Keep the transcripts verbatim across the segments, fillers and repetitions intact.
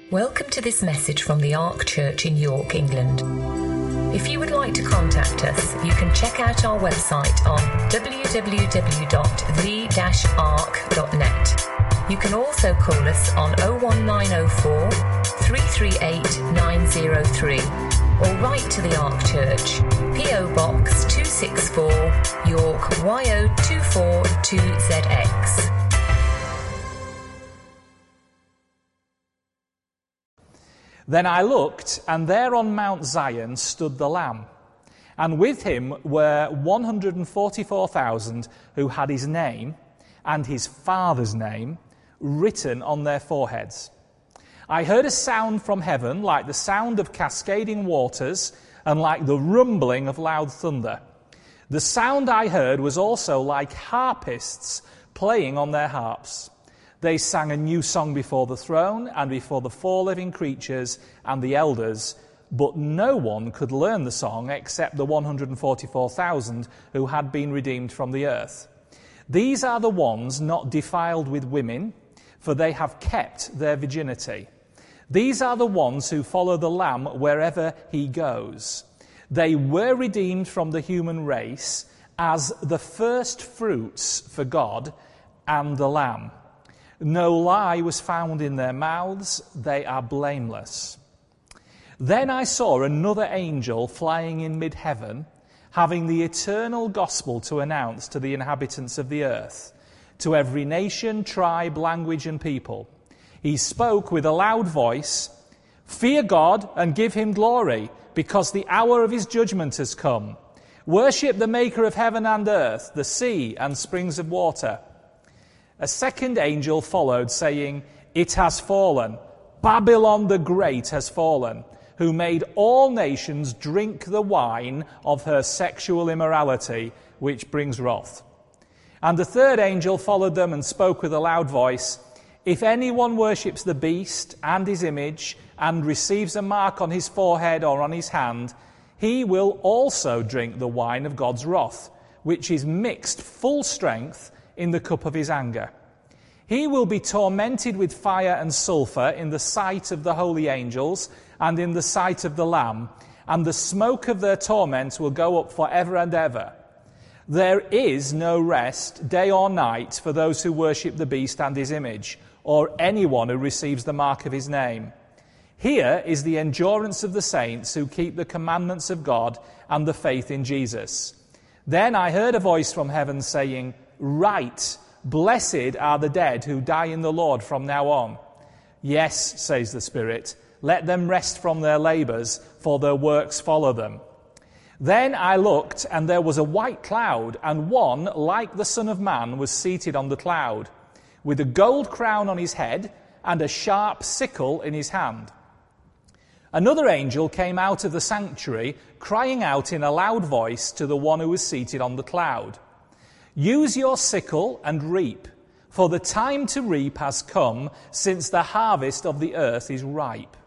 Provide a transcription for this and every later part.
Welcome to this message from the Ark Church in York, England. If you would like to contact us, you can check out our website on w w w dot the dash ark dot net. You can also call us on oh one nine oh four, three three eight, nine oh three or write to the Ark Church, P O Box two six four, York Y O two four two Z X. Then I looked, and there on Mount Zion stood the Lamb, and with him were one hundred forty-four thousand who had his name and his Father's name written on their foreheads. I heard a sound from heaven like the sound of cascading waters and like the rumbling of loud thunder. The sound I heard was also like harpists playing on their harps. They sang a new song before the throne and before the four living creatures and the elders, but no one could learn the song except the one hundred forty-four thousand who had been redeemed from the earth. These are the ones not defiled with women, for they have kept their virginity. These are the ones who follow the Lamb wherever he goes. They were redeemed from the human race as the first fruits for God and the Lamb. No lie was found in their mouths. They are blameless. Then I saw another angel flying in mid-heaven, having the eternal gospel to announce to the inhabitants of the earth, to every nation, tribe, language, and people. He spoke with a loud voice, "Fear God and give him glory, because the hour of his judgment has come. Worship the maker of heaven and earth, the sea and springs of water." A second angel followed, saying, "It has fallen. Babylon the Great has fallen, who made all nations drink the wine of her sexual immorality, which brings wrath." And the third angel followed them and spoke with a loud voice, "If anyone worships the beast and his image and receives a mark on his forehead or on his hand, he will also drink the wine of God's wrath, which is mixed full strength in the cup of his anger. He will be tormented with fire and sulfur in the sight of the holy angels and in the sight of the Lamb, and the smoke of their torment will go up forever and ever. There is no rest, day or night, for those who worship the beast and his image, or anyone who receives the mark of his name. Here is the endurance of the saints who keep the commandments of God and the faith in Jesus." Then I heard a voice from heaven saying, "Write, blessed are the dead who die in the Lord from now on." "Yes," says the Spirit, "let them rest from their labours, for their works follow them." Then I looked, and there was a white cloud, and one, like the Son of Man, was seated on the cloud, with a gold crown on his head and a sharp sickle in his hand. Another angel came out of the sanctuary, crying out in a loud voice to the one who was seated on the cloud, "Use your sickle and reap, for the time to reap has come, since the harvest of the earth is ripe."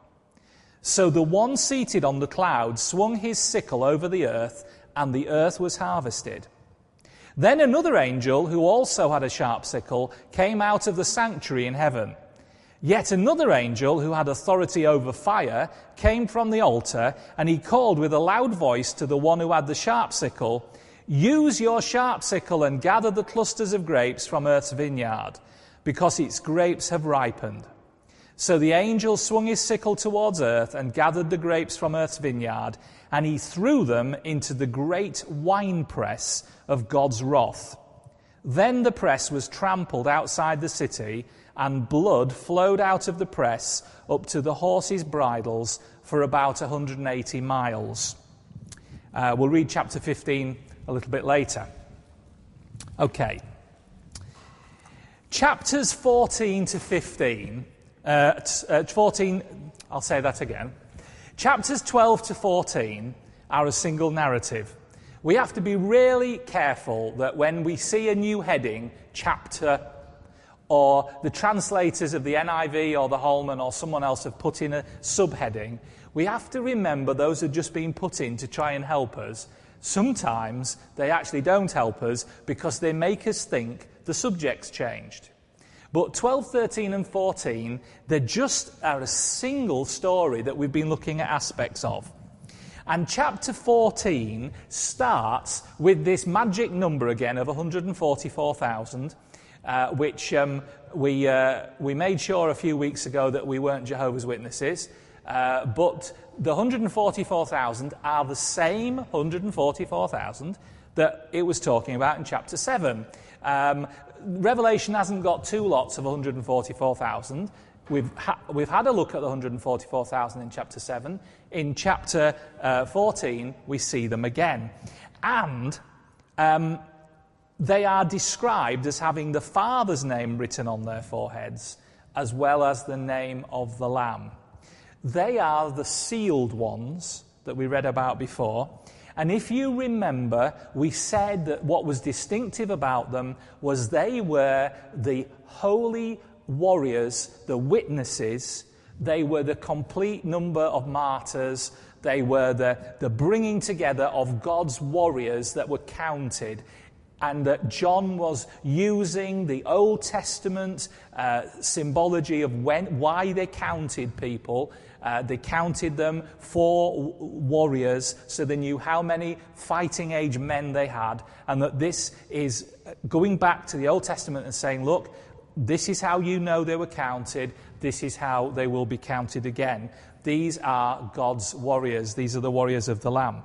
So the one seated on the cloud swung his sickle over the earth, and the earth was harvested. Then another angel, who also had a sharp sickle, came out of the sanctuary in heaven. Yet another angel, who had authority over fire, came from the altar, and he called with a loud voice to the one who had the sharp sickle, "Use your sharp sickle and gather the clusters of grapes from earth's vineyard, because its grapes have ripened." So the angel swung his sickle towards earth and gathered the grapes from earth's vineyard, and he threw them into the great winepress of God's wrath. Then the press was trampled outside the city, and blood flowed out of the press up to the horses' bridles for about one hundred eighty miles. Uh, we'll read chapter fifteen a little bit later. Okay. Chapters fourteen to fifteen, uh, t- uh, fourteen, I'll say that again. Chapters twelve to fourteen are a single narrative. We have to be really careful that when we see a new heading, chapter, or the translators of the N I V or the Holman or someone else have put in a subheading, we have to remember those have just been put in to try and help us. Sometimes they actually don't help us because they make us think the subject's changed. But twelve, thirteen and fourteen, they just are a single story that we've been looking at aspects of. And chapter fourteen starts with this magic number again of one hundred forty-four thousand, uh, which um, we uh, we made sure a few weeks ago that we weren't Jehovah's Witnesses. Uh, but the one hundred forty-four thousand are the same one hundred forty-four thousand that it was talking about in chapter seven. Um, Revelation hasn't got two lots of one hundred forty-four thousand. We've, ha- we've had a look at the one hundred forty-four thousand in chapter seven. In chapter uh, fourteen, we see them again. And um, they are described as having the Father's name written on their foreheads, as well as the name of the Lamb. They are the sealed ones that we read about before. And if you remember, we said that what was distinctive about them was they were the holy warriors, the witnesses. They were the complete number of martyrs. They were the, the bringing together of God's warriors that were counted. And that John was using the Old Testament uh, symbology of when, why they counted people. Uh, they counted them for warriors, so they knew how many fighting age men they had, and that this is going back to the Old Testament and saying, look, this is how you know they were counted, this is how they will be counted again. These are God's warriors, these are the warriors of the Lamb.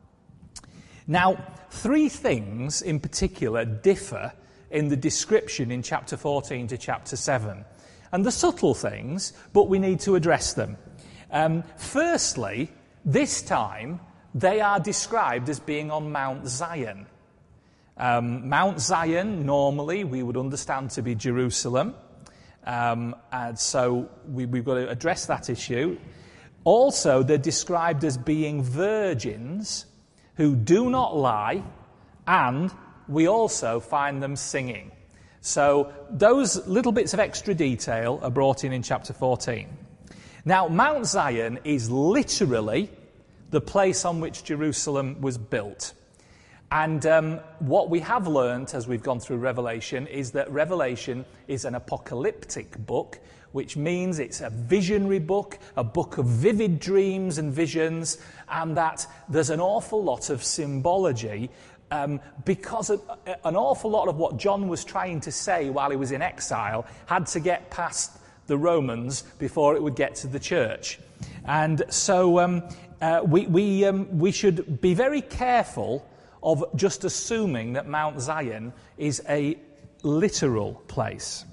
Now, three things in particular differ in the description in chapter fourteen to chapter seven. And the subtle things, but we need to address them. Um, firstly, this time, they are described as being on Mount Zion. Um, Mount Zion, normally, we would understand to be Jerusalem. Um, and so we, we've got to address that issue. Also, they're described as being virgins who do not lie, and we also find them singing. So those little bits of extra detail are brought in in chapter fourteen. Now, Mount Zion is literally the place on which Jerusalem was built. And um, what we have learnt as we've gone through Revelation is that Revelation is an apocalyptic book, which means it's a visionary book, a book of vivid dreams and visions, and that there's an awful lot of symbology um, because of, uh, an awful lot of what John was trying to say while he was in exile had to get past the Romans before it would get to the church. And so um, uh, we, we, um, we should be very careful of just assuming that Mount Zion is a literal place.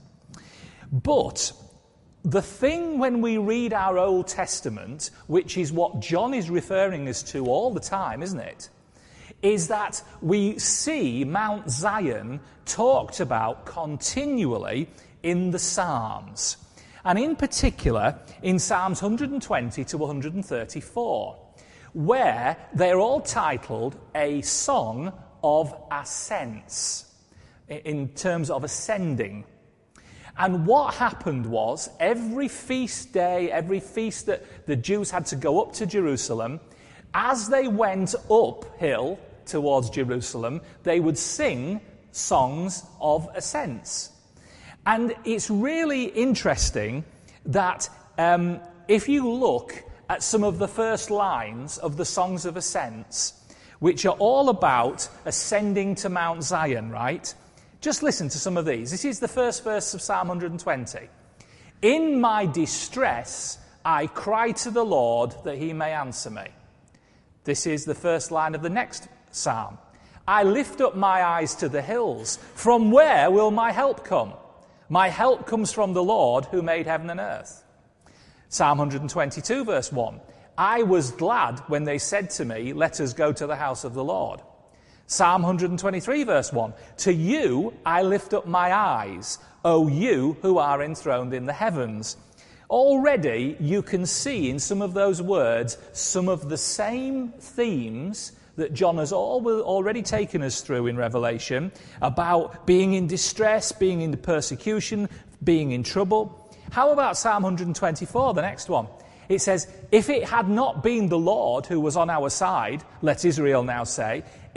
But the thing when we read our Old Testament, which is what John is referring us to all the time, isn't it, is that we see Mount Zion talked about continually in the Psalms. And in particular, in Psalms one hundred twenty to one hundred thirty-four, where they're all titled A Song of Ascents, in terms of ascending. And what happened was, every feast day, every feast that the Jews had to go up to Jerusalem, as they went uphill towards Jerusalem, they would sing songs of ascents. And it's really interesting that um, if you look at some of the first lines of the Songs of Ascents, which are all about ascending to Mount Zion, right? Just listen to some of these. This is the first verse of Psalm one hundred twenty. In my distress, I cry to the Lord that he may answer me. This is the first line of the next psalm. I lift up my eyes to the hills. From where will my help come? My help comes from the Lord who made heaven and earth. Psalm one hundred twenty-two, verse one. I was glad when they said to me, let us go to the house of the Lord. Psalm one hundred twenty-three, verse one. To you I lift up my eyes, O you who are enthroned in the heavens. Already you can see in some of those words some of the same themes that John has already taken us through in Revelation about being in distress, being in persecution, being in trouble. How about Psalm one hundred twenty-four, the next one? It says, if it had not been the Lord who was on our side, let Israel now say,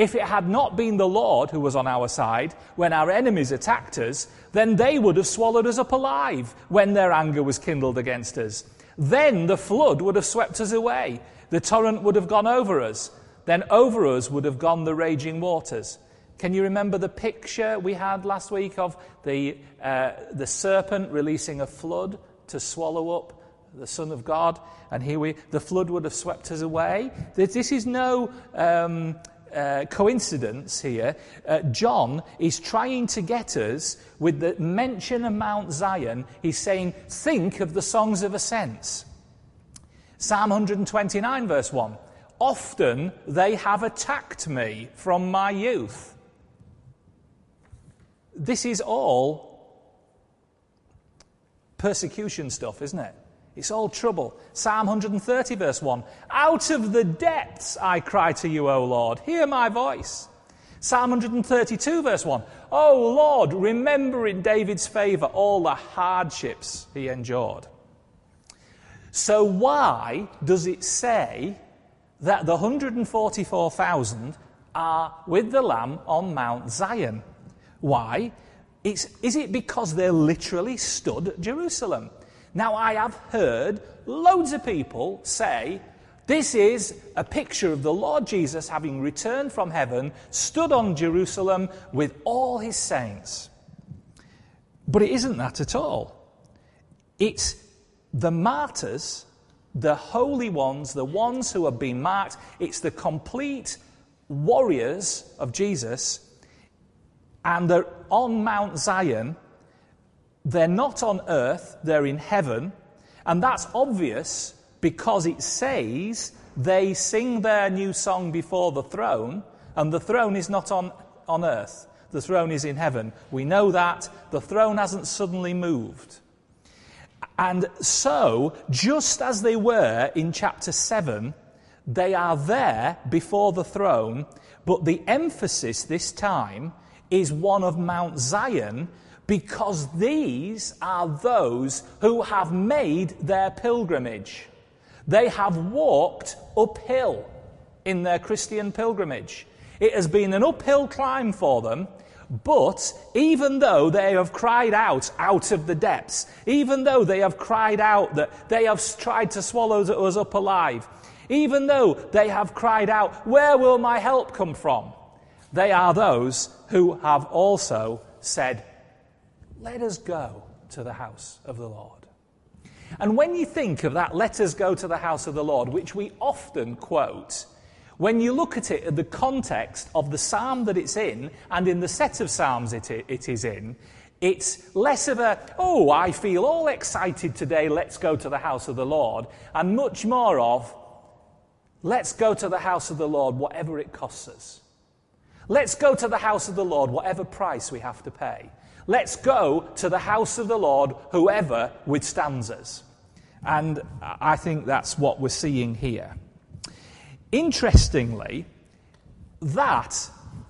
If it had not been the Lord who was on our side when our enemies attacked us, then they would have swallowed us up alive when their anger was kindled against us. Then the flood would have swept us away. The torrent would have gone over us. Then over us would have gone the raging waters. Can you remember the picture we had last week of the uh, the serpent releasing a flood to swallow up the Son of God? And here we, the flood would have swept us away. This is no um, uh, coincidence here. Uh, John is trying to get us, with the mention of Mount Zion, he's saying, think of the songs of ascents. Psalm one twenty-nine, verse one. Often they have attacked me from my youth. This is all persecution stuff, isn't it? It's all trouble. Psalm one thirty, verse one. Out of the depths I cry to you, O Lord. Hear my voice. Psalm one thirty-two, verse one. O Lord, remember in David's favour all the hardships he endured. So why does it say that the one hundred forty-four thousand are with the Lamb on Mount Zion? Why? It's, is it because they literally stood at Jerusalem? Now, I have heard loads of people say, this is a picture of the Lord Jesus having returned from heaven, stood on Jerusalem with all his saints. But it isn't that at all. It's the martyrs, the holy ones, the ones who have been marked. It's the complete warriors of Jesus, and they're on Mount Zion. They're not on earth, they're in heaven, and that's obvious because it says they sing their new song before the throne, and the throne is not on, on earth, the throne is in heaven. We know that. The throne hasn't suddenly moved. And so, just as they were in chapter seven, they are there before the throne, but the emphasis this time is one of Mount Zion, because these are those who have made their pilgrimage. They have walked uphill in their Christian pilgrimage. It has been an uphill climb for them, but even though they have cried out out of the depths, even though they have cried out that they have tried to swallow us up alive, even though they have cried out, where will my help come from? They are those who have also said, let us go to the house of the Lord. And when you think of that, let us go to the house of the Lord, which we often quote, when you look at it in the context of the psalm that it's in, and in the set of psalms it, it is in, it's less of a, oh, I feel all excited today, let's go to the house of the Lord, and much more of, let's go to the house of the Lord, whatever it costs us. Let's go to the house of the Lord, whatever price we have to pay. Let's go to the house of the Lord, whoever withstands us. And I think that's what we're seeing here. Interestingly, that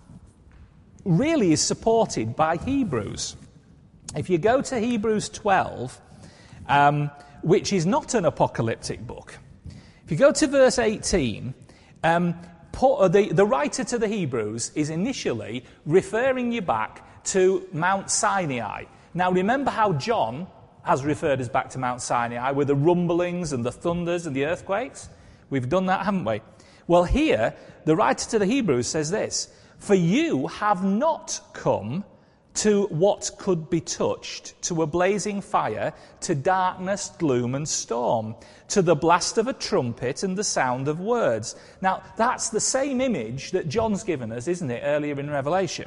really is supported by Hebrews. If you go to Hebrews twelve, um, which is not an apocalyptic book, if you go to verse eighteen, um, the, the writer to the Hebrews is initially referring you back to Mount Sinai. Now remember how John has referred us back to Mount Sinai with the rumblings and the thunders and the earthquakes? We've done that, haven't we? Well, here, the writer to the Hebrews says this, for you have not come to what could be touched, to a blazing fire, to darkness, gloom and storm, to the blast of a trumpet and the sound of words. Now, that's the same image that John's given us, isn't it, earlier in Revelation?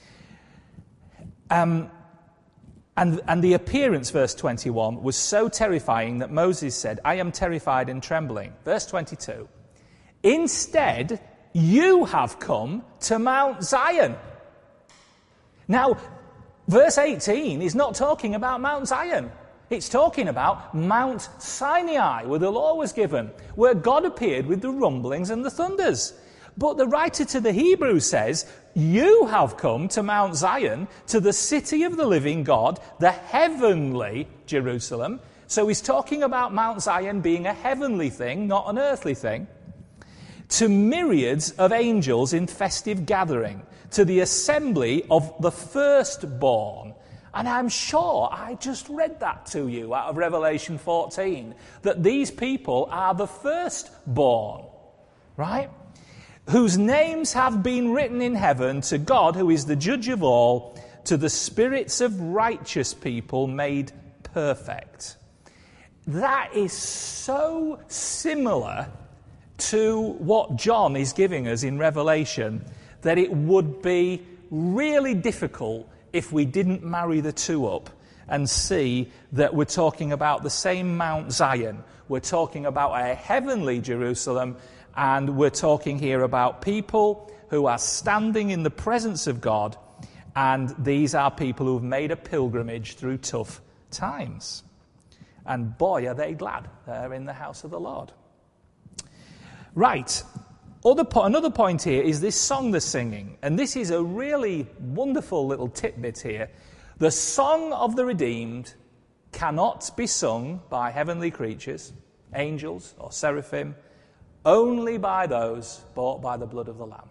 Um, and, and the appearance, verse twenty-one, was so terrifying that Moses said, I am terrified and trembling. Verse twenty-two, instead, you have come to Mount Zion. Now, verse eighteen is not talking about Mount Zion. It's talking about Mount Sinai, where the law was given, where God appeared with the rumblings and the thunders. But the writer to the Hebrews says, you have come to Mount Zion, to the city of the living God, the heavenly Jerusalem. So he's talking about Mount Zion being a heavenly thing, not an earthly thing. to myriads of angels in festive gathering, to the assembly of the firstborn. And I'm sure I just read that to you out of Revelation fourteen, that these people are the firstborn, right? Whose names have been written in heaven, to God who is the judge of all, to the spirits of righteous people made perfect. That is so similar to what John is giving us in Revelation that it would be really difficult if we didn't marry the two up and see that we're talking about the same Mount Zion. We're talking about a heavenly Jerusalem, and we're talking here about people who are standing in the presence of God, and these are people who have made a pilgrimage through tough times. And boy, are they glad they're in the house of the Lord. Right. Other po- another point here is this song they're singing. And this is a really wonderful little tidbit here. The song of the redeemed cannot be sung by heavenly creatures, angels or seraphim, only by those bought by the blood of the Lamb.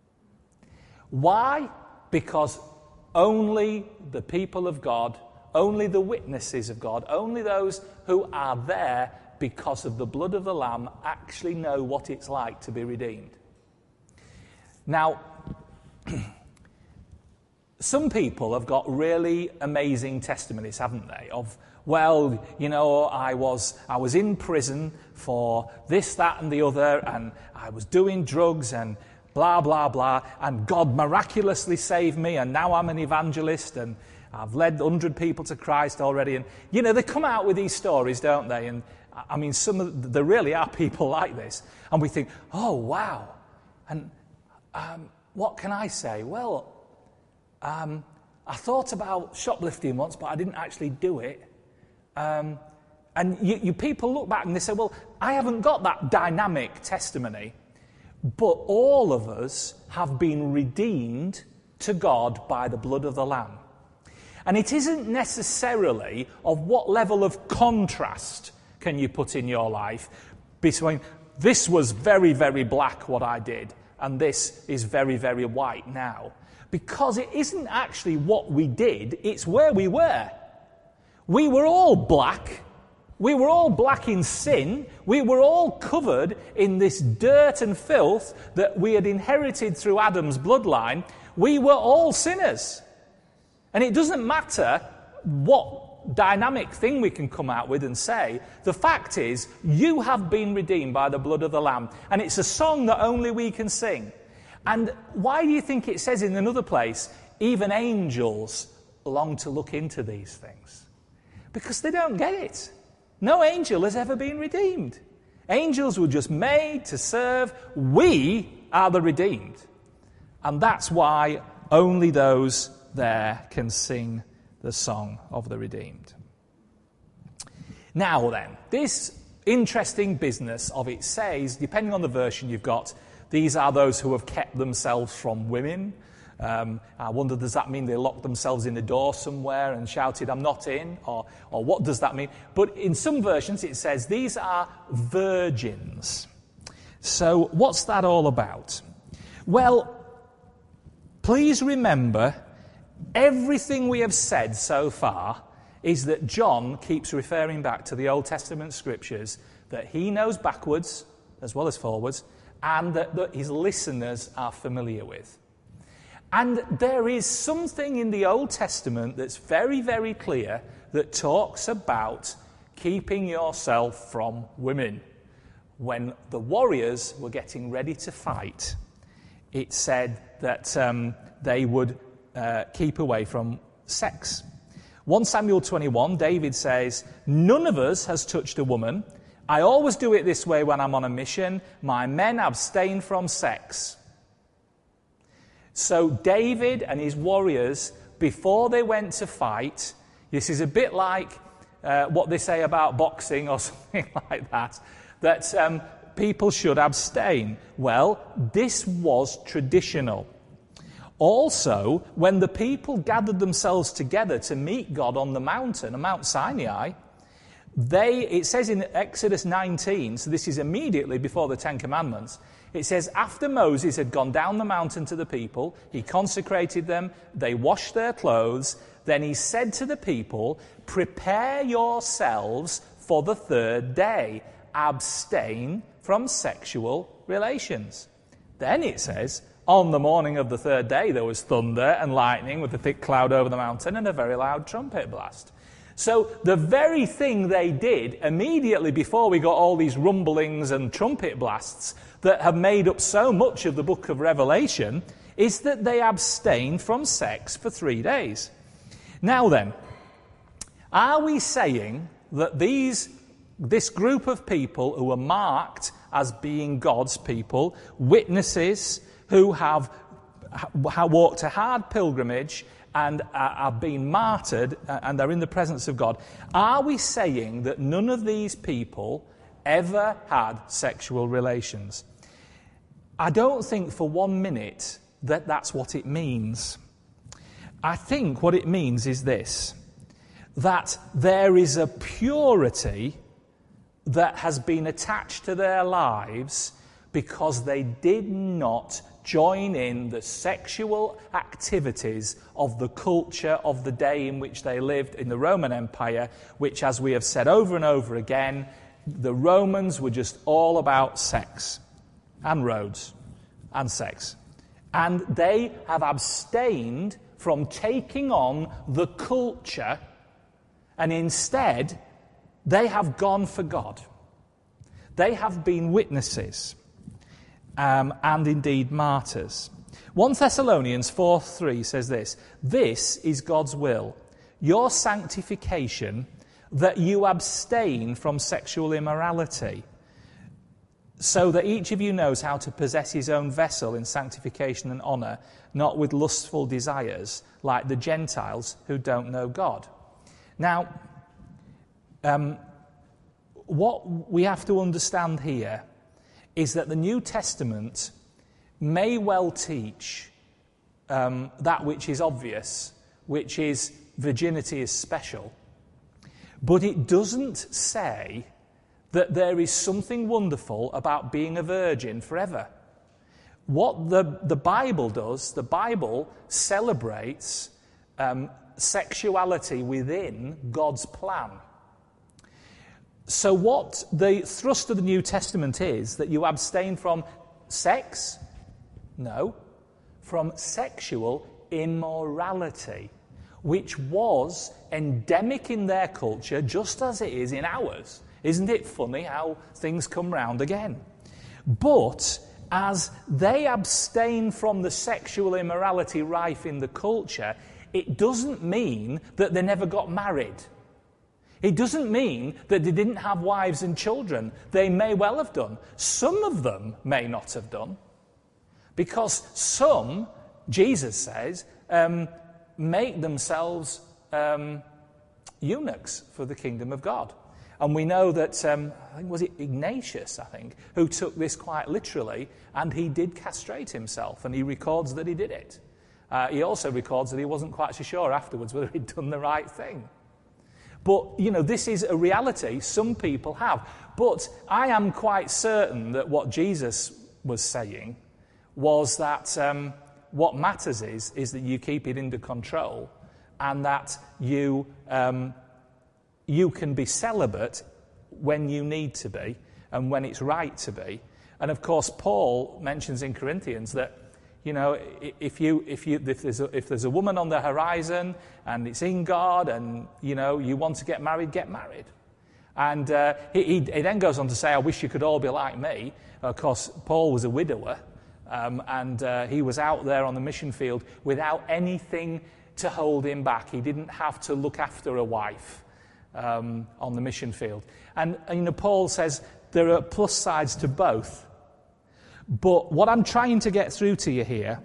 Why? Because only the people of God, only the witnesses of God, only those who are there because of the blood of the Lamb actually know what it's like to be redeemed. Now, some people have got really amazing testimonies, haven't they? Of, well, you know, I was I was in prison for this, that, and the other, and I was doing drugs and blah, blah, blah, and God miraculously saved me, and now I'm an evangelist, and I've led one hundred people to Christ already. And, you know, they come out with these stories, don't they? And, I mean, some of the, there really are people like this. And we think, oh, wow. And um, what can I say? Well, um, I thought about shoplifting once, but I didn't actually do it. Um, and you, you people look back and they say, well, I haven't got that dynamic testimony, but all of us have been redeemed to God by the blood of the Lamb. And it isn't necessarily of what level of contrast can you put in your life between this was very, very black what I did and this is very, very white now. Because it isn't actually what we did, it's where we were. We were all black. We were all black in sin. We were all covered in this dirt and filth that we had inherited through Adam's bloodline. We were all sinners. And it doesn't matter what dynamic thing we can come out with and say. The fact is, you have been redeemed by the blood of the Lamb. And it's a song that only we can sing. And why do you think it says in another place, even angels long to look into these things? Because they don't get it. No angel has ever been redeemed. Angels were just made to serve. We are the redeemed. And that's why only those there can sing the song of the redeemed. Now then, this interesting business of it says, depending on the version you've got, these are those who have kept themselves from women. Um, I wonder, does that mean they locked themselves in a door somewhere and shouted, I'm not in? Or, or what does that mean? But in some versions it says, these are virgins. So what's that all about? Well, please remember, everything we have said so far is that John keeps referring back to the Old Testament scriptures that he knows backwards as well as forwards, and that, that his listeners are familiar with. And there is something in the Old Testament that's very, very clear that talks about keeping yourself from women. When the warriors were getting ready to fight, it said that um, they would uh, keep away from sex. First Samuel twenty-one, David says, none of us has touched a woman. I always do it this way when I'm on a mission. My men abstain from sex. So David and his warriors, before they went to fight, this is a bit like uh, what they say about boxing or something like that, that um, people should abstain. Well, this was traditional. Also, when the people gathered themselves together to meet God on the mountain, on Mount Sinai, They, it says in Exodus nineteen, so this is immediately before the Ten Commandments, it says, after Moses had gone down the mountain to the people, he consecrated them, they washed their clothes, then he said to the people, prepare yourselves for the third day, abstain from sexual relations. Then it says, on the morning of the third day there was thunder and lightning with a thick cloud over the mountain and a very loud trumpet blast. So the very thing they did immediately before we got all these rumblings and trumpet blasts that have made up so much of the book of Revelation is that they abstained from sex for three days. Now then, are we saying that these, this group of people who are marked as being God's people, witnesses who have, have walked a hard pilgrimage and are being martyred and are in the presence of God, are we saying that none of these people ever had sexual relations? I don't think for one minute that that's what it means. I think what it means is this, that there is a purity that has been attached to their lives because they did not join in the sexual activities of the culture of the day in which they lived in the Roman Empire, which, as we have said over and over again, the Romans were just all about sex and roads and sex. And they have abstained from taking on the culture, and instead they have gone for God. They have been witnesses. Um, and indeed martyrs. First Thessalonians four three says this, this is God's will, your sanctification, that you abstain from sexual immorality, so that each of you knows how to possess his own vessel in sanctification and honour, not with lustful desires, like the Gentiles who don't know God. Now, um, what we have to understand here is that the New Testament may well teach um, that which is obvious, which is virginity is special, but it doesn't say that there is something wonderful about being a virgin forever. What the, the Bible does, the Bible celebrates um, sexuality within God's plan. So what the thrust of the New Testament is, that you abstain from sex? No. From sexual immorality, which was endemic in their culture just as it is in ours. Isn't it funny how things come round again? But as they abstain from the sexual immorality rife in the culture, it doesn't mean that they never got married. It doesn't mean that they didn't have wives and children. They may well have done. Some of them may not have done. Because some, Jesus says, um, make themselves um, eunuchs for the kingdom of God. And we know that, um, I think, was it Ignatius, I think, who took this quite literally, and he did castrate himself, and he records that he did it. Uh, he also records that he wasn't quite so sure afterwards whether he'd done the right thing. But, you know, this is a reality some people have. But I am quite certain that what Jesus was saying was that um, what matters is, is that you keep it under control, and that you, um, you can be celibate when you need to be and when it's right to be. And, of course, Paul mentions in Corinthians that, you know, if you if you if there's a, if there's a woman on the horizon and it's in God, and you know you want to get married, get married. And uh, he, he, he then goes on to say, "I wish you could all be like me." Of course, Paul was a widower, um, and uh, he was out there on the mission field without anything to hold him back. He didn't have to look after a wife um, on the mission field. And, and you know, Paul says there are plus sides to both. But what I'm trying to get through to you here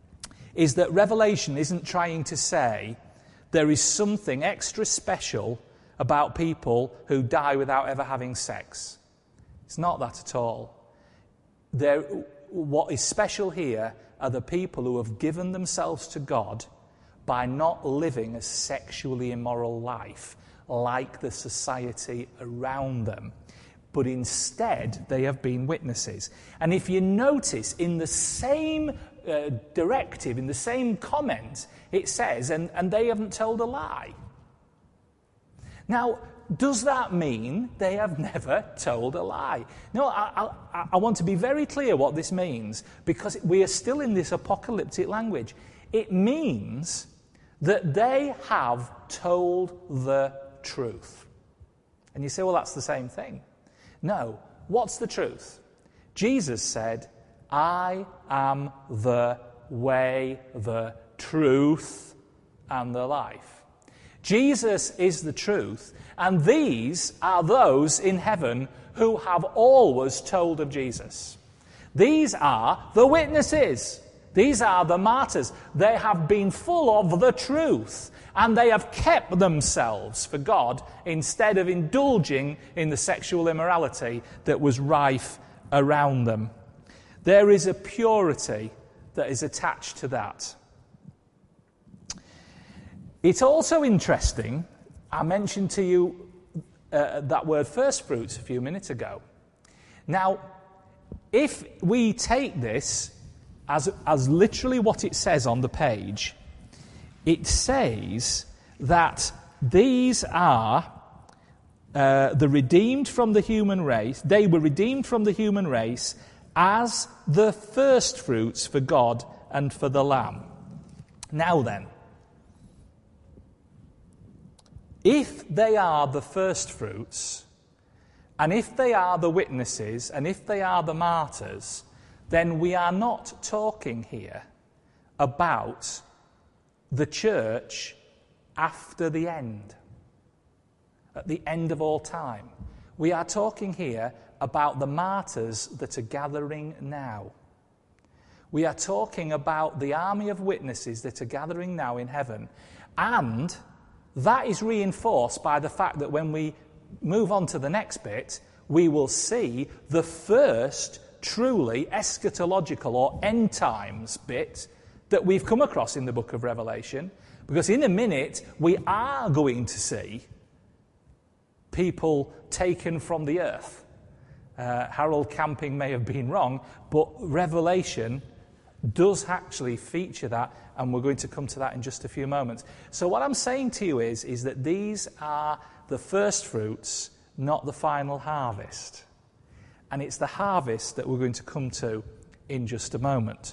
is that Revelation isn't trying to say there is something extra special about people who die without ever having sex. It's not that at all. There, what is special here are the people who have given themselves to God by not living a sexually immoral life, like the society around them, but instead they have been witnesses. And if you notice, in the same uh, directive, in the same comment, it says, and, and they haven't told a lie. Now, does that mean they have never told a lie? No, I, I, I want to be very clear what this means, because we are still in this apocalyptic language. It means that they have told the truth. And you say, well, that's the same thing. No, what's the truth? Jesus said, I am the way, the truth, and the life. Jesus is the truth, and these are those in heaven who have always told of Jesus. These are the witnesses. These are the martyrs. They have been full of the truth, and they have kept themselves for God instead of indulging in the sexual immorality that was rife around them. There is a purity that is attached to that. It's also interesting, I mentioned to you uh, that word first fruits a few minutes ago. Now, if we take this as, as literally what it says on the page, it says that these are uh, the redeemed from the human race. They were redeemed from the human race as the first fruits for God and for the Lamb. Now then, if they are the first fruits, and if they are the witnesses, and if they are the martyrs, then we are not talking here about the church after the end, at the end of all time. We are talking here about the martyrs that are gathering now. We are talking about the army of witnesses that are gathering now in heaven, and that is reinforced by the fact that when we move on to the next bit, we will see the first truly eschatological or end times bit that we've come across in the book of Revelation, because in a minute we are going to see people taken from the earth. Uh, Harold Camping may have been wrong, but Revelation does actually feature that, and we're going to come to that in just a few moments. So what I'm saying to you is, is that these are the first fruits, not the final harvest. And it's the harvest that we're going to come to in just a moment.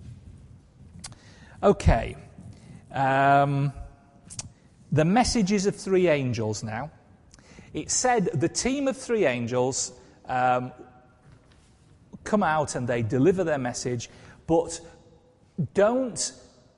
Okay. Um, the messages of three angels now. It said the team of three angels um, come out and they deliver their message, but don't,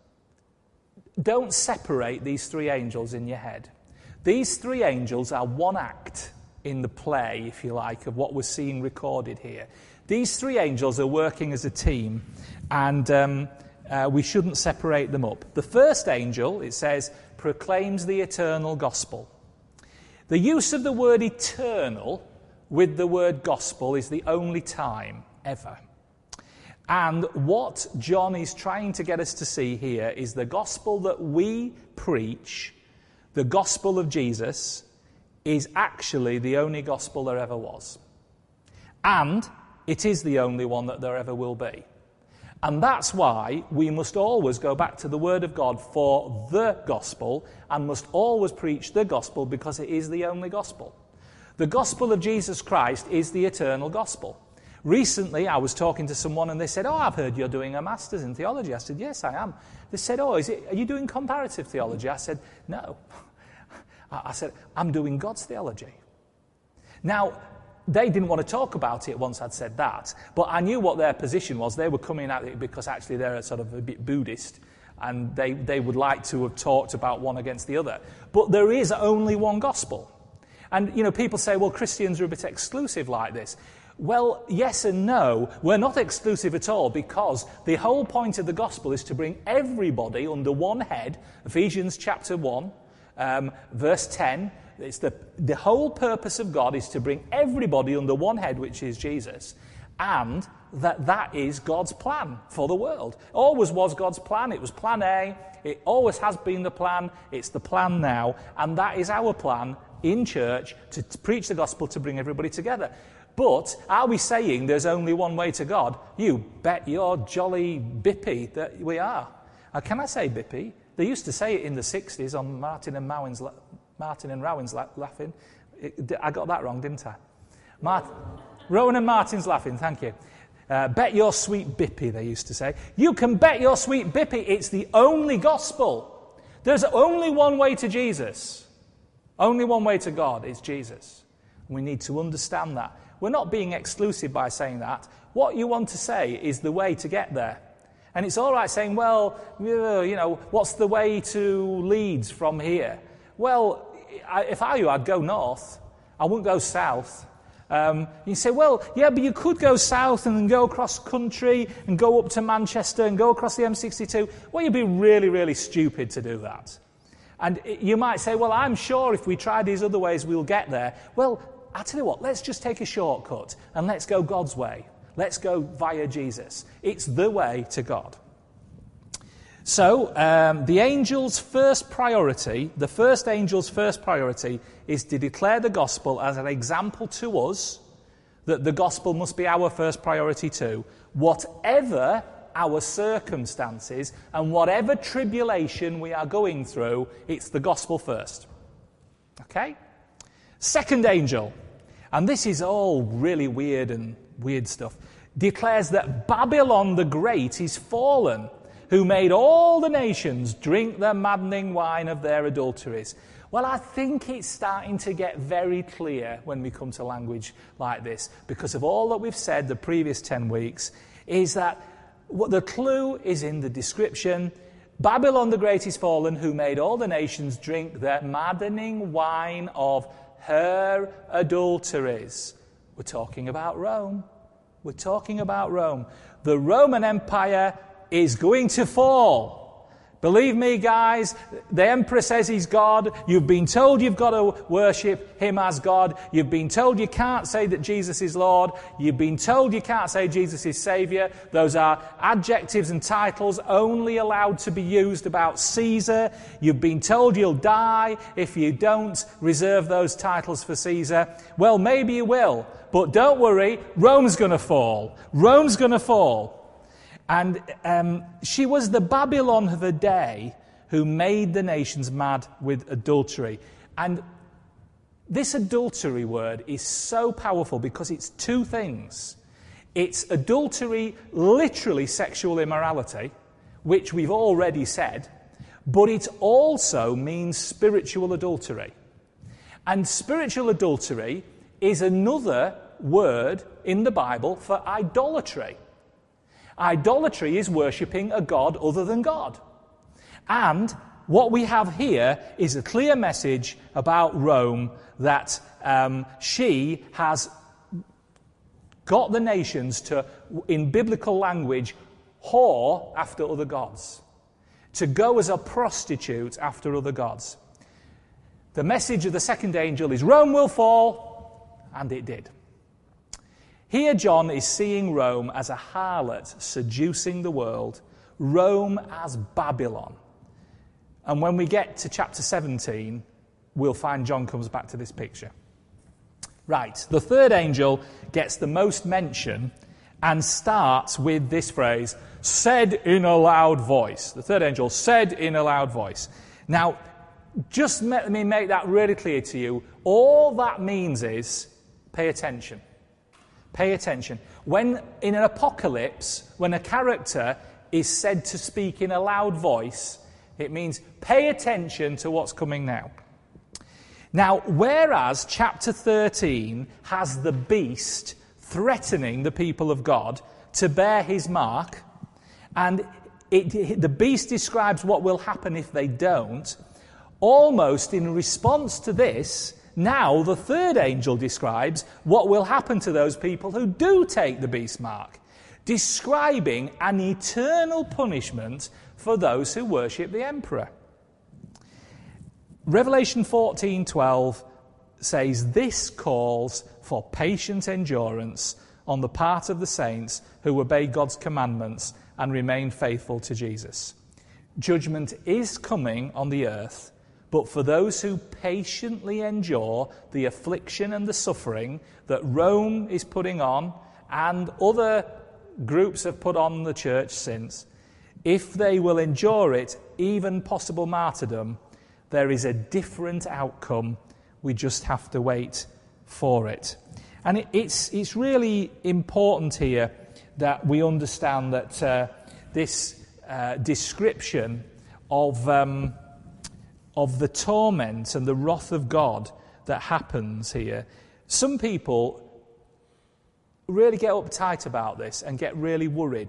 don't separate these three angels in your head. These three angels are one act in the play, if you like, of what we're seeing recorded here. These three angels are working as a team, and um, uh, we shouldn't separate them up. The first angel, it says, proclaims the eternal gospel. The use of the word eternal with the word gospel is the only time ever. And what John is trying to get us to see here is the gospel that we preach, the gospel of Jesus, is actually the only gospel there ever was. And it is the only one that there ever will be. And that's why we must always go back to the Word of God for the gospel, and must always preach the gospel, because it is the only gospel. The gospel of Jesus Christ is the eternal gospel. Recently, I was talking to someone and they said, oh, I've heard you're doing a master's in theology. I said, yes, I am. They said, oh, is it, are you doing comparative theology? I said, no. I said, I'm doing God's theology. Now, they didn't want to talk about it once I'd said that, but I knew what their position was. They were coming at it because actually they're sort of a bit Buddhist, and they, they would like to have talked about one against the other. But there is only one gospel. And, you know, people say, well, Christians are a bit exclusive like this. Well, yes and no. We're not exclusive at all, because the whole point of the gospel is to bring everybody under one head. Ephesians chapter one, um, verse ten. It's the, the whole purpose of God is to bring everybody under one head, which is Jesus. And that that is God's plan for the world. Always was God's plan. It was plan A. It always has been the plan. It's the plan now. And that is our plan in church to, to preach the gospel, to bring everybody together. But are we saying there's only one way to God? You bet your jolly bippy that we are. Uh, can I say bippy? They used to say it in the sixties on Martin and Rowan's, Martin and Rowan's la- laughing. It, I got that wrong, didn't I? Mart- Rowan and Martin's laughing, thank you. Uh, bet your sweet bippy, they used to say. You can bet your sweet bippy. It's the only gospel. There's only one way to Jesus. Only one way to God is Jesus. We need to understand that. We're not being exclusive by saying that. What you want to say is the way to get there. And it's all right saying, well, you know, what's the way to Leeds from here? Well, if I were you, I'd go north. I wouldn't go south. Um, you say, well, yeah, but you could go south and then go across country and go up to Manchester and go across the M sixty-two. Well, you'd be really, really stupid to do that. And you might say, well, I'm sure if we try these other ways, we'll get there. Well, I tell you what, let's just take a shortcut and let's go God's way. Let's go via Jesus. It's the way to God. So, um, the angel's first priority, the first angel's first priority is to declare the gospel as an example to us that the gospel must be our first priority too, whatever our circumstances and whatever tribulation we are going through, it's the gospel first. Okay? Second angel, and this is all really weird and weird stuff, declares that Babylon the Great is fallen, who made all the nations drink the maddening wine of their adulteries. Well, I think it's starting to get very clear when we come to language like this, because of all that we've said the previous ten weeks, is that what the clue is in the description. Babylon the Great is fallen, who made all the nations drink the maddening wine of her adulteries. We're talking about Rome. We're talking about Rome. The Roman Empire is going to fall. Believe me, guys, the emperor says he's God. You've been told you've got to worship him as God. You've been told you can't say that Jesus is Lord. You've been told you can't say Jesus is Saviour. Those are adjectives and titles only allowed to be used about Caesar. You've been told you'll die if you don't reserve those titles for Caesar. Well, maybe you will, but don't worry, Rome's going to fall. Rome's going to fall. And um, she was the Babylon of her day who made the nations mad with adultery. And this adultery word is so powerful because it's two things. It's adultery, literally sexual immorality, which we've already said, but it also means spiritual adultery. And spiritual adultery is another word in the Bible for idolatry. Idolatry is worshipping a god other than God. And what we have here is a clear message about Rome that um, she has got the nations to, in biblical language, whore after other gods. To go as a prostitute after other gods. The message of the second angel is Rome will fall, and it did. Here John is seeing Rome as a harlot seducing the world, Rome as Babylon. And when we get to chapter seventeen, we'll find John comes back to this picture. Right, the third angel gets the most mention and starts with this phrase, said in a loud voice. The third angel said in a loud voice. Now, just let me make that really clear to you. All that means is pay attention. Pay attention. When in an apocalypse, when a character is said to speak in a loud voice, it means pay attention to what's coming now. Now, whereas chapter thirteen has the beast threatening the people of God to bear his mark, and it, the beast describes what will happen if they don't, almost in response to this, now the third angel describes what will happen to those people who do take the beast mark, describing an eternal punishment for those who worship the emperor. Revelation fourteen twelve says this calls for patient endurance on the part of the saints who obey God's commandments and remain faithful to Jesus. Judgment is coming on the earth But for those who patiently endure the affliction and the suffering that Rome is putting on, and other groups have put on the church since, if they will endure it, even possible martyrdom, there is a different outcome. We just have to wait for it. And it, it's, it's really important here that we understand that uh, this uh, description of, um, of the torment and the wrath of God that happens here, some people really get uptight about this and get really worried.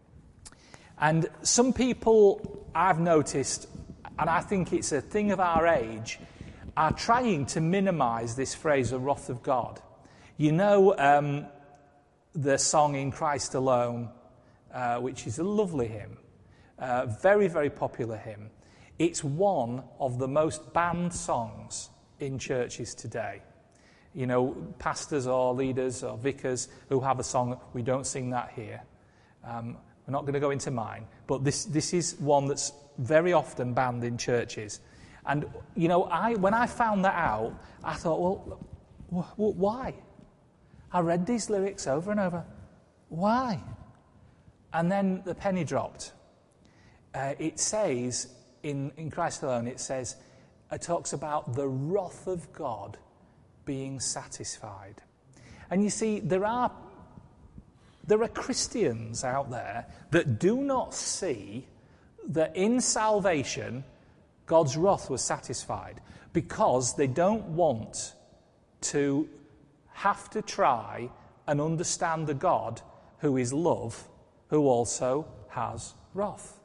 And some people I've noticed, and I think it's a thing of our age, are trying to minimize this phrase, the wrath of God. You know um, the song In Christ Alone, uh, which is a lovely hymn, uh, very, very popular hymn. It's one of the most banned songs in churches today. You know, pastors or leaders or vicars who have a song, we don't sing that here. Um, we're not going to go into mine, but this this is one that's very often banned in churches. And, you know, I when I found that out, I thought, well, wh- wh- why? I read these lyrics over and over. Why? And then the penny dropped. Uh, it says, in, in Christ Alone, it says, it talks about the wrath of God being satisfied. And you see, there are there are Christians out there that do not see that in salvation God's wrath was satisfied, because they don't want to have to try and understand the God who is love, who also has wrath.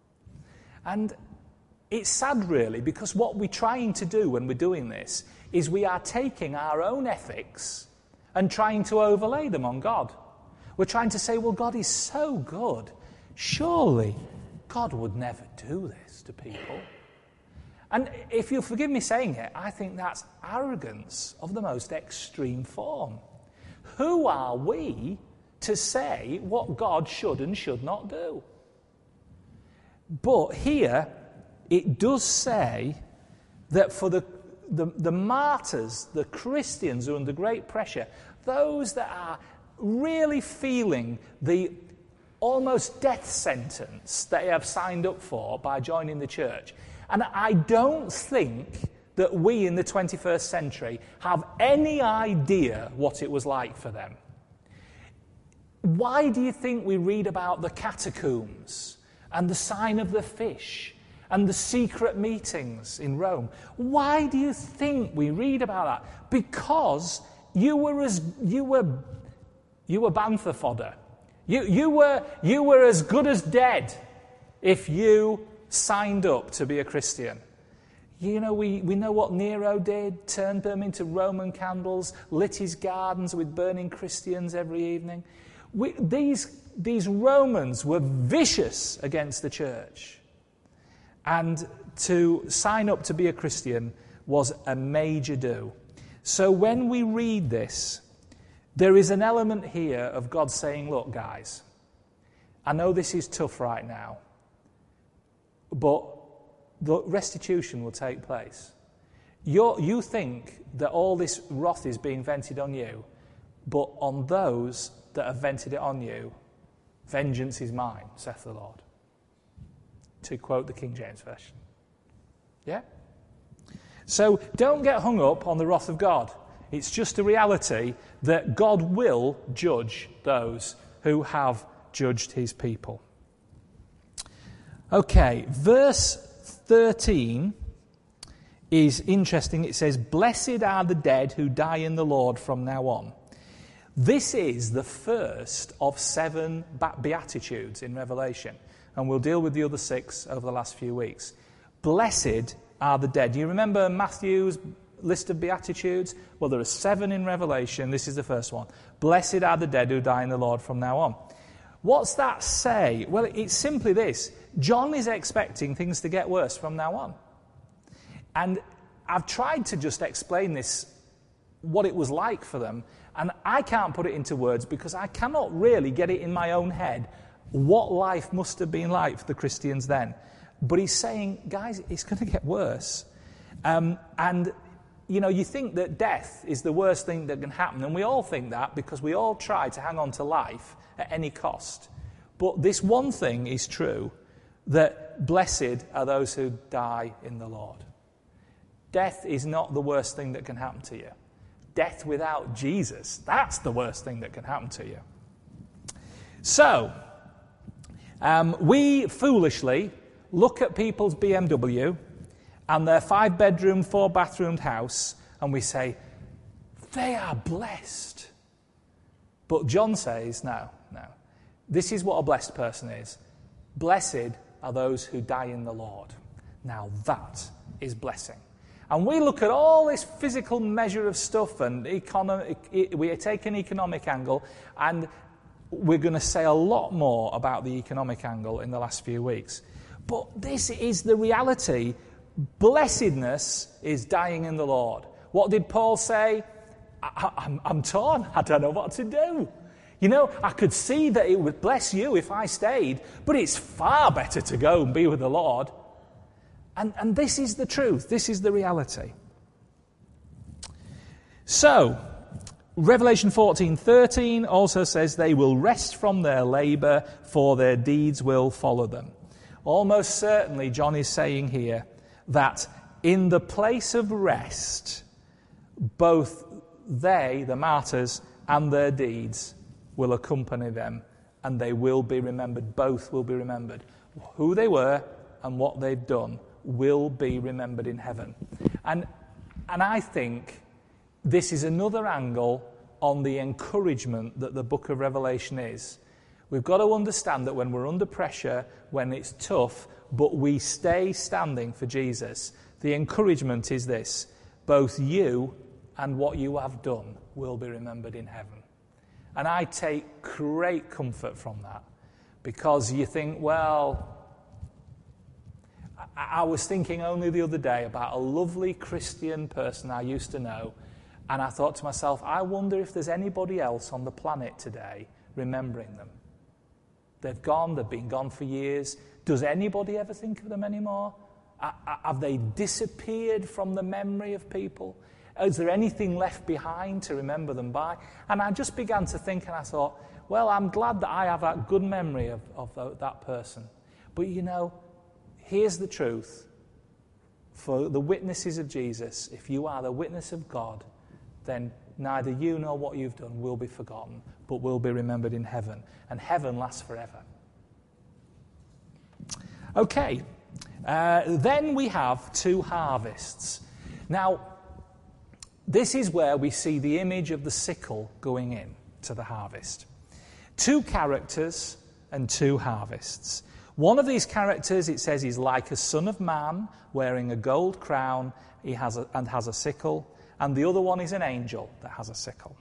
And it's sad, really, because what we're trying to do when we're doing this is we are taking our own ethics and trying to overlay them on God. We're trying to say, well, God is so good. Surely God would never do this to people. And if you'll forgive me saying it, I think that's arrogance of the most extreme form. Who are we to say what God should and should not do? But here, it does say that for the, the, the martyrs, the Christians who are under great pressure, those that are really feeling the almost death sentence that they have signed up for by joining the church. And I don't think that we in the twenty-first century have any idea what it was like for them. Why do you think we read about the catacombs and the sign of the fish and the secret meetings in Rome? Why do you think we read about that? Because you were as you were you were bantha fodder. You you were you were as good as dead if you signed up to be a Christian. You know, we, we know what Nero did, turned them into Roman candles, lit his gardens with burning Christians every evening. We, these, these Romans were vicious against the church. And to sign up to be a Christian was a major do. So when we read this, there is an element here of God saying, look, guys, I know this is tough right now, but the restitution will take place. You're, you think that all this wrath is being vented on you, but on those that have vented it on you, vengeance is mine, saith the Lord. To quote the King James Version. Yeah? So don't get hung up on the wrath of God. It's just a reality that God will judge those who have judged his people. Okay, verse thirteen is interesting. It says, "Blessed are the dead who die in the Lord from now on." This is the first of seven Beatitudes in Revelation, and we'll deal with the other six over the last few weeks. Blessed are the dead. Do you remember Matthew's list of Beatitudes? Well, there are seven in Revelation. This is the first one. Blessed are the dead who die in the Lord from now on. What's that say? Well, it's simply this. John is expecting things to get worse from now on. And I've tried to just explain this, what it was like for them, and I can't put it into words because I cannot really get it in my own head what life must have been like for the Christians then. But he's saying, guys, it's going to get worse. Um, and, you know, you think that death is the worst thing that can happen, and we all think that because we all try to hang on to life at any cost. But this one thing is true, that blessed are those who die in the Lord. Death is not the worst thing that can happen to you. Death without Jesus, that's the worst thing that can happen to you. So, um, we foolishly look at people's B M W and their five-bedroom, four-bathroomed house, and we say, they are blessed. But John says, no, no. This is what a blessed person is. Blessed are those who die in the Lord. Now that is blessing. And we look at all this physical measure of stuff, and economic, we take an economic angle, and we're going to say a lot more about the economic angle in the last few weeks. But this is the reality. Blessedness is dying in the Lord. What did Paul say? I, I'm, I'm torn. I don't know what to do. You know, I could see that it would bless you if I stayed, but it's far better to go and be with the Lord. And, and this is the truth. This is the reality. So, Revelation fourteen thirteen also says they will rest from their labour, for their deeds will follow them. Almost certainly, John is saying here that in the place of rest, both they, the martyrs, and their deeds will accompany them, and they will be remembered. Both will be remembered. Who they were and what they've done will be remembered in heaven. And, and I think this is another angle on the encouragement that the book of Revelation is. We've got to understand that when we're under pressure, when it's tough, but we stay standing for Jesus, the encouragement is this: both you and what you have done will be remembered in heaven. And I take great comfort from that, because you think, well, I, I was thinking only the other day about a lovely Christian person I used to know, and I thought to myself, I wonder if there's anybody else on the planet today remembering them. They've gone, they've been gone for years. Does anybody ever think of them anymore? Have they disappeared from the memory of people? Is there anything left behind to remember them by? And I just began to think, and I thought, well, I'm glad that I have that good memory of, of that person. But you know, here's the truth. For the witnesses of Jesus, if you are the witness of God, then neither you nor what you've done will be forgotten, but will be remembered in heaven. And heaven lasts forever. Okay, uh, then we have two harvests. Now, this is where we see the image of the sickle going in to the harvest. Two characters and two harvests. One of these characters, it says, is like a son of man wearing a gold crown he has a, and has a sickle. And the other one is an angel that has a sickle.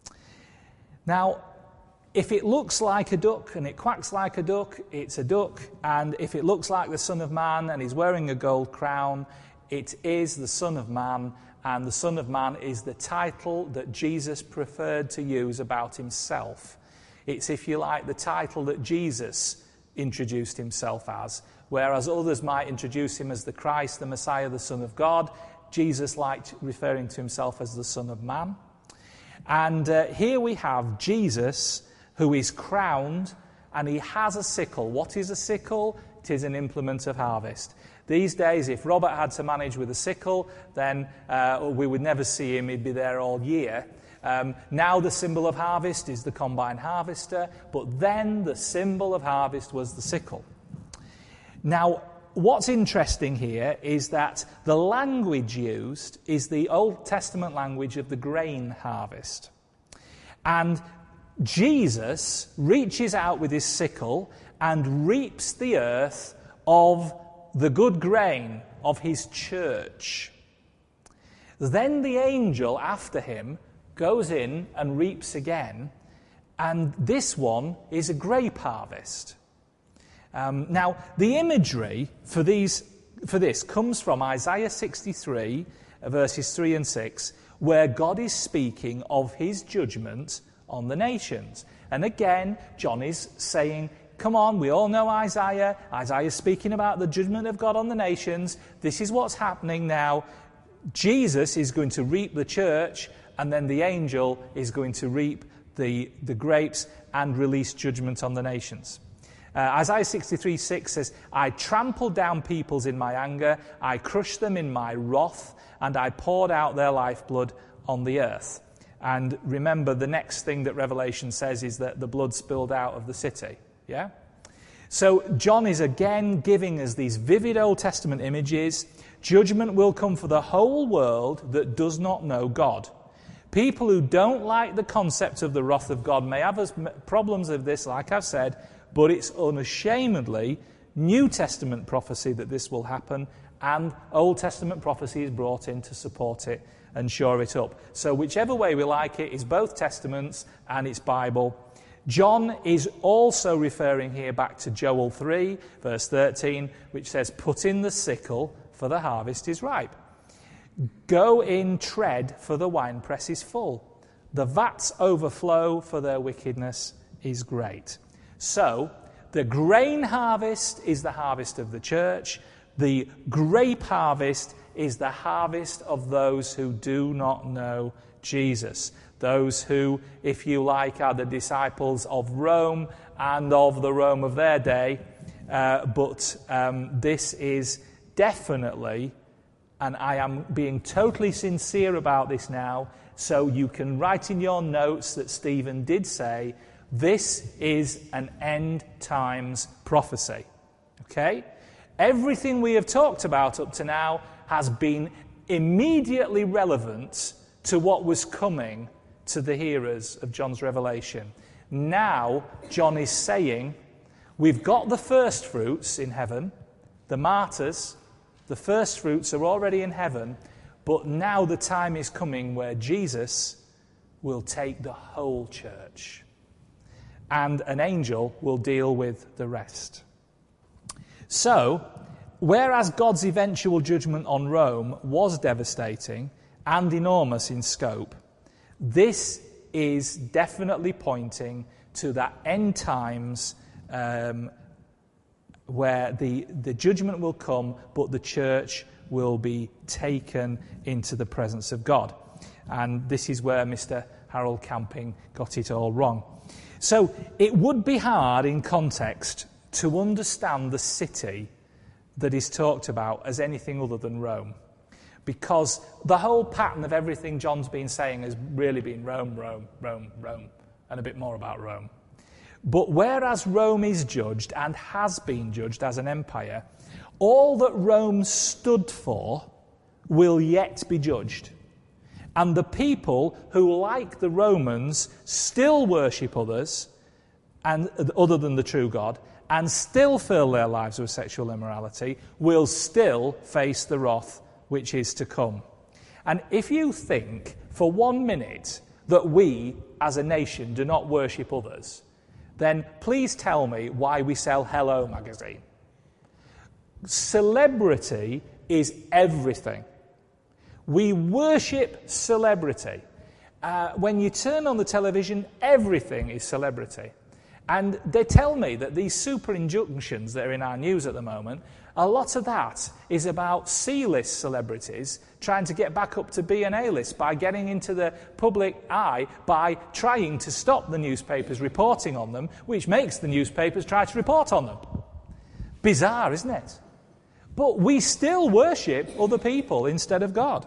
Now, if it looks like a duck and it quacks like a duck, it's a duck. And if it looks like the Son of Man and he's wearing a gold crown, it is the Son of Man. And the Son of Man is the title that Jesus preferred to use about himself. It's, if you like, the title that Jesus introduced himself as. Whereas others might introduce him as the Christ, the Messiah, the Son of God, Jesus liked referring to himself as the Son of Man. And uh, here we have Jesus, who is crowned, and he has a sickle. What is a sickle? It is an implement of harvest. These days, if Robert had to manage with a sickle, then uh, we would never see him. He'd be there all year. Um, now the symbol of harvest is the combine harvester, but then the symbol of harvest was the sickle. Now, what's interesting here is that the language used is the Old Testament language of the grain harvest. And Jesus reaches out with his sickle and reaps the earth of the good grain of his church. Then the angel after him goes in and reaps again, and this one is a grape harvest. Um, now, the imagery for these for this comes from Isaiah sixty-three, verses three and six, where God is speaking of his judgment on the nations. And again, John is saying, come on, we all know Isaiah. Isaiah is speaking about the judgment of God on the nations. This is what's happening now. Jesus is going to reap the church, and then the angel is going to reap the, the grapes and release judgment on the nations. Uh, Isaiah sixty-three six says, I trampled down peoples in my anger, I crushed them in my wrath, and I poured out their lifeblood on the earth. And remember, the next thing that Revelation says is that the blood spilled out of the city. Yeah? So John is again giving us these vivid Old Testament images. Judgment will come for the whole world that does not know God. People who don't like the concept of the wrath of God may have problems with this, like I've said, but it's unashamedly New Testament prophecy that this will happen, and Old Testament prophecy is brought in to support it and shore it up. So whichever way we like it is both Testaments and it's Bible. John is also referring here back to Joel three, verse thirteen, which says, put in the sickle, for the harvest is ripe. Go in, tread, for the winepress is full. The vats overflow, for their wickedness is great. So, the grain harvest is the harvest of the church. The grape harvest is the harvest of those who do not know Jesus. Those who, if you like, are the disciples of Rome and of the Rome of their day. Uh, but um, this is definitely, and I am being totally sincere about this now, so you can write in your notes that Stephen did say, this is an end times prophecy. Okay? Everything we have talked about up to now has been immediately relevant to what was coming to the hearers of John's revelation. Now, John is saying, we've got the first fruits in heaven, the martyrs, the first fruits are already in heaven, but now the time is coming where Jesus will take the whole church, and an angel will deal with the rest. So, whereas God's eventual judgment on Rome was devastating and enormous in scope, this is definitely pointing to that end times um, where the, the judgment will come, but the church will be taken into the presence of God. And this is where Mister Harold Camping got it all wrong. So it would be hard in context to understand the city that is talked about as anything other than Rome, because the whole pattern of everything John's been saying has really been Rome, Rome, Rome, Rome, and a bit more about Rome. But whereas Rome is judged and has been judged as an empire, all that Rome stood for will yet be judged. And the people who, like the Romans, still worship others and other than the true God, and still fill their lives with sexual immorality, will still face the wrath which is to come. And if you think for one minute that we, as a nation, do not worship others, then please tell me why we sell Hello magazine. Celebrity is everything. We worship celebrity. Uh, when you turn on the television, everything is celebrity. And they tell me that these super injunctions that are in our news at the moment, a lot of that is about C-list celebrities trying to get back up to B and A-list by getting into the public eye by trying to stop the newspapers reporting on them, which makes the newspapers try to report on them. Bizarre, isn't it? But we still worship other people instead of God.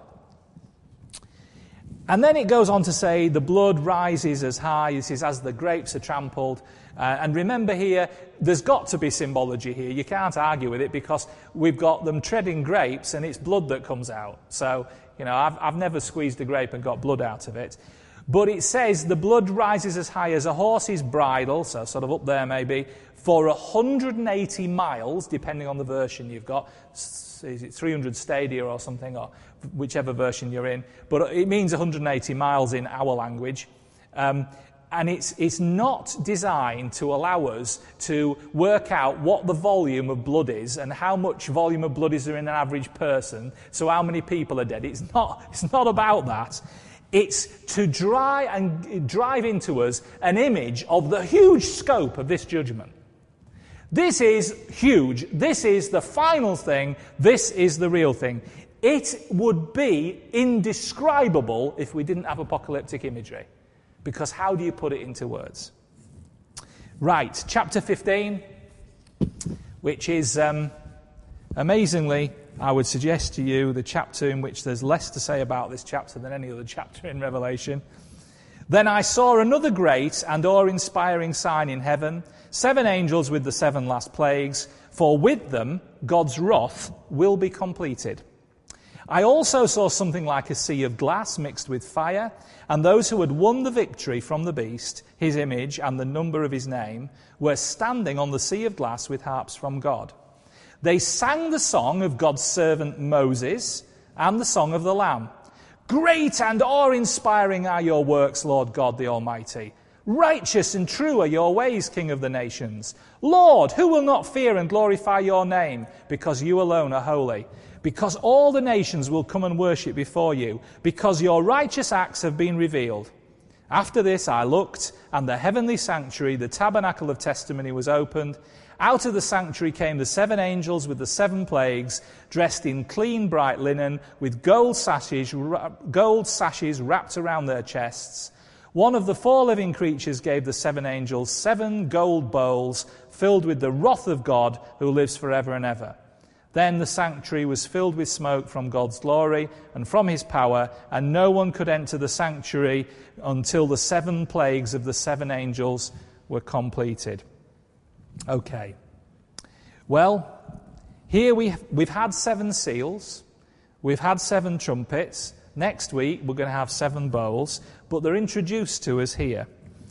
And then it goes on to say the blood rises as high, this is as the grapes are trampled. Uh, and remember here, there's got to be symbology here. You can't argue with it because we've got them treading grapes and it's blood that comes out. So, you know, I've, I've never squeezed a grape and got blood out of it. But it says the blood rises as high as a horse's bridle, so sort of up there maybe, for one hundred eighty miles, depending on the version you've got. Is it three hundred stadia or something, or whichever version you're in. But it means one hundred eighty miles in our language. Um, and it's it's not designed to allow us to work out what the volume of blood is and how much volume of blood is there in an average person, so how many people are dead. It's not, it's not about that. It's to try and drive into us an image of the huge scope of this judgment. This is huge. This is the final thing. This is the real thing. It would be indescribable if we didn't have apocalyptic imagery. Because how do you put it into words? Right, chapter fifteen, which is, um, amazingly, I would suggest to you, the chapter in which there's less to say about this chapter than any other chapter in Revelation. Then I saw another great and awe-inspiring sign in heaven, seven angels with the seven last plagues, for with them God's wrath will be completed. I also saw something like a sea of glass mixed with fire, and those who had won the victory from the beast, his image and the number of his name, were standing on the sea of glass with harps from God. They sang the song of God's servant Moses and the song of the Lamb. Great and awe-inspiring are your works, Lord God the Almighty. Righteous and true are your ways, King of the nations. Lord, who will not fear and glorify your name, because you alone are holy? Because all the nations will come and worship before you, because your righteous acts have been revealed. After this I looked, and the heavenly sanctuary, the tabernacle of testimony, was opened. Out of the sanctuary came the seven angels with the seven plagues, dressed in clean bright linen, with gold sashes, gold sashes wrapped around their chests. One of the four living creatures gave the seven angels seven gold bowls filled with the wrath of God who lives forever and ever. Then the sanctuary was filled with smoke from God's glory and from his power, and no one could enter the sanctuary until the seven plagues of the seven angels were completed. Okay. Well, here we, we've had seven seals, we've had seven trumpets. Next week we're going to have seven bowls, but they're introduced to us here.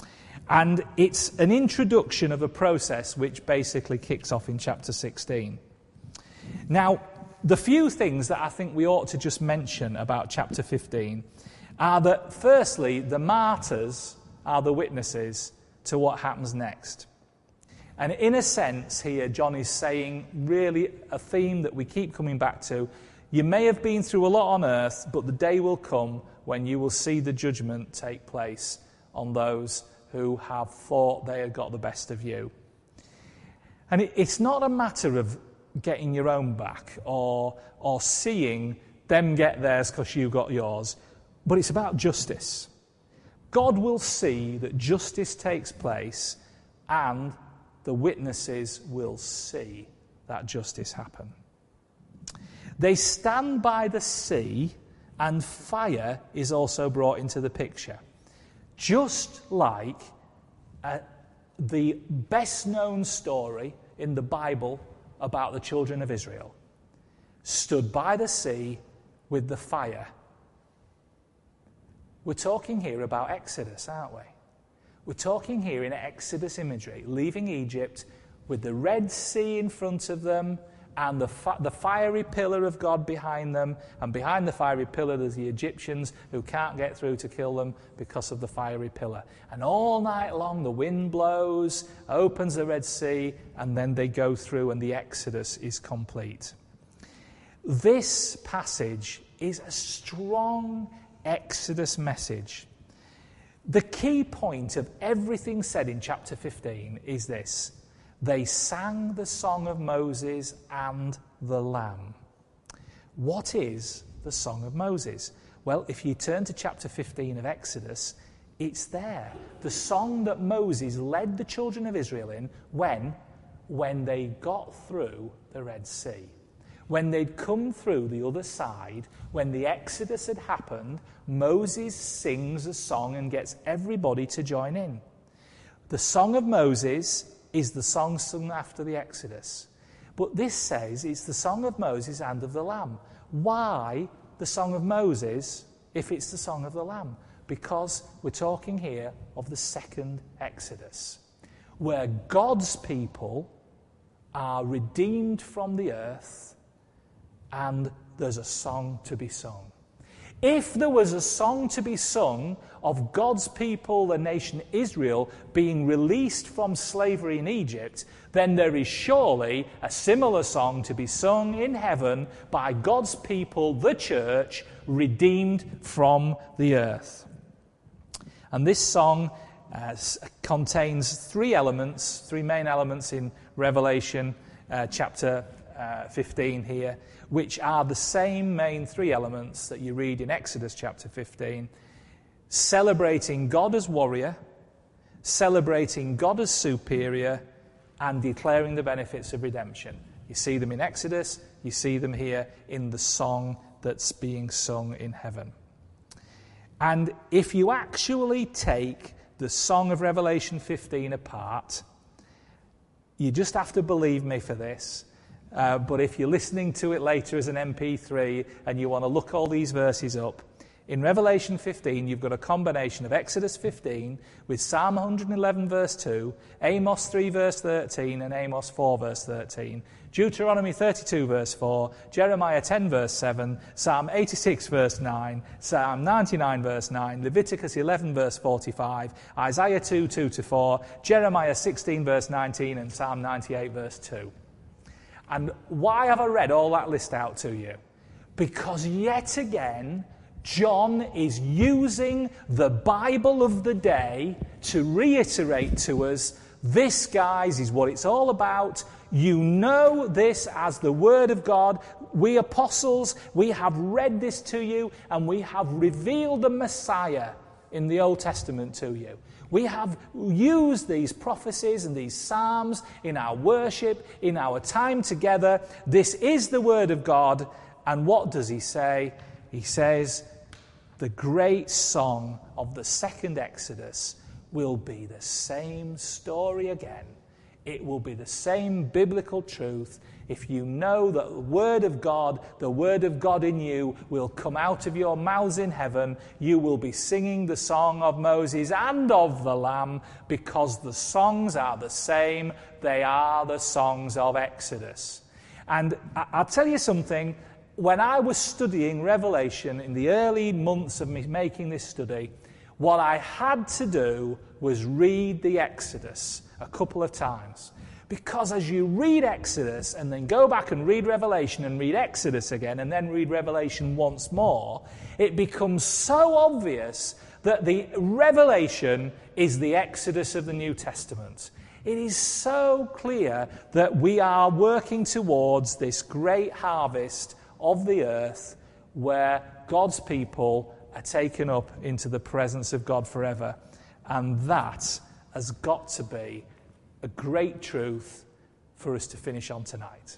And it's an introduction of a process which basically kicks off in chapter sixteen. Now, the few things that I think we ought to just mention about chapter fifteen are that, firstly, the martyrs are the witnesses to what happens next. And in a sense here, John is saying really a theme that we keep coming back to. You may have been through a lot on earth, but the day will come when you will see the judgment take place on those who have thought they had got the best of you. And it, it's not a matter of getting your own back or, or seeing them get theirs because you got yours, but it's about justice. God will see that justice takes place, and the witnesses will see that justice happen. They stand by the sea, and fire is also brought into the picture. Just like uh, the best-known story in the Bible about the children of Israel, stood by the sea with the fire. We're talking here about Exodus, aren't we? We're talking here in Exodus imagery, leaving Egypt with the Red Sea in front of them and the, fi- the fiery pillar of God behind them, and behind the fiery pillar there's the Egyptians who can't get through to kill them because of the fiery pillar. And all night long the wind blows, opens the Red Sea, and then they go through and the Exodus is complete. This passage is a strong Exodus message. The key point of everything said in chapter fifteen is this: they sang the song of Moses and the Lamb. What is the song of Moses? Well, if you turn to chapter fifteen of Exodus, it's there. The song that Moses led the children of Israel in when, when they got through the Red Sea. When they'd come through the other side, when the Exodus had happened, Moses sings a song and gets everybody to join in. The song of Moses is the song sung after the Exodus. But this says it's the song of Moses and of the Lamb. Why the song of Moses if it's the song of the Lamb? Because we're talking here of the second Exodus, where God's people are redeemed from the earth and there's a song to be sung. If there was a song to be sung of God's people, the nation Israel, being released from slavery in Egypt, then there is surely a similar song to be sung in heaven by God's people, the church, redeemed from the earth. And this song uh, contains three elements, three main elements in Revelation uh, chapter uh, fifteen here, which are the same main three elements that you read in Exodus chapter fifteen. Celebrating God as warrior, celebrating God as superior, and declaring the benefits of redemption. You see them in Exodus, you see them here in the song that's being sung in heaven. And if you actually take the song of Revelation fifteen apart, you just have to believe me for this, uh, but if you're listening to it later as an M P three and you want to look all these verses up, in Revelation fifteen, you've got a combination of Exodus fifteen with Psalm one hundred eleven verse two, Amos three verse thirteen, and Amos four verse thirteen, Deuteronomy thirty-two verse four, Jeremiah ten verse seven, Psalm eighty-six verse nine, Psalm ninety-nine verse nine, Leviticus eleven verse forty-five, Isaiah two, two to four, Jeremiah sixteen verse nineteen, and Psalm ninety-eight verse two. And why have I read all that list out to you? Because yet again, John is using the Bible of the day to reiterate to us, this, guys, is what it's all about. You know this as the Word of God. We apostles, we have read this to you, and we have revealed the Messiah in the Old Testament to you. We have used these prophecies and these psalms in our worship, in our time together. This is the Word of God. And what does he say? He says, the great song of the second Exodus will be the same story again. It will be the same biblical truth. If you know that the Word of God, the Word of God in you, will come out of your mouths in heaven, you will be singing the song of Moses and of the Lamb, because the songs are the same. They are the songs of Exodus. And I'll tell you something. When I was studying Revelation in the early months of me making this study, what I had to do was read the Exodus a couple of times. Because as you read Exodus and then go back and read Revelation and read Exodus again and then read Revelation once more, it becomes so obvious that the Revelation is the Exodus of the New Testament. It is so clear that we are working towards this great harvest of the earth where God's people are taken up into the presence of God forever. And that has got to be a great truth for us to finish on tonight.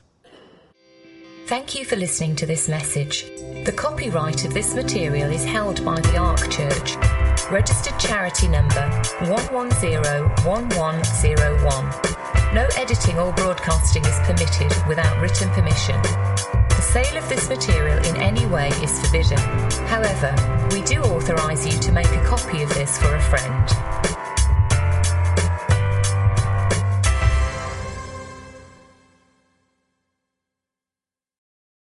Thank you for listening to this message. The copyright of this material is held by the Ark Church. Registered charity number one one zero one one zero one. No editing or broadcasting is permitted without written permission. The sale of this material in any way is forbidden. However, we do authorise you to make a copy of this for a friend.